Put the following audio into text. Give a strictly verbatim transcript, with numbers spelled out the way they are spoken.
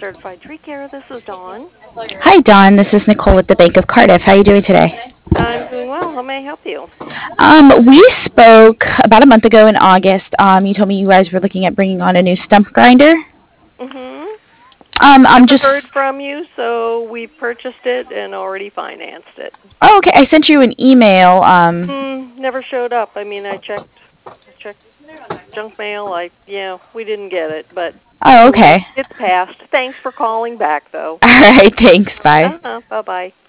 Certified Tree Care. This is Dawn. Hi, Dawn. This is Nicole with the Bank of Cardiff. How are you doing today? I'm doing well. How may I help you? Um, we spoke about a month ago in August. Um, you told me you guys were looking at bringing on a new stump grinder. Mm-hmm. Um, I'm Never heard just. from you, so we've purchased it and already financed it. Oh, okay. I sent you an email. Um, Hmm. Never showed up. I mean, I checked. I checked junk mail. I yeah, we didn't get it, but oh, oh well. okay. It's passed. Thanks for calling back, though. All right. Thanks. Bye. Uh-huh. Bye bye.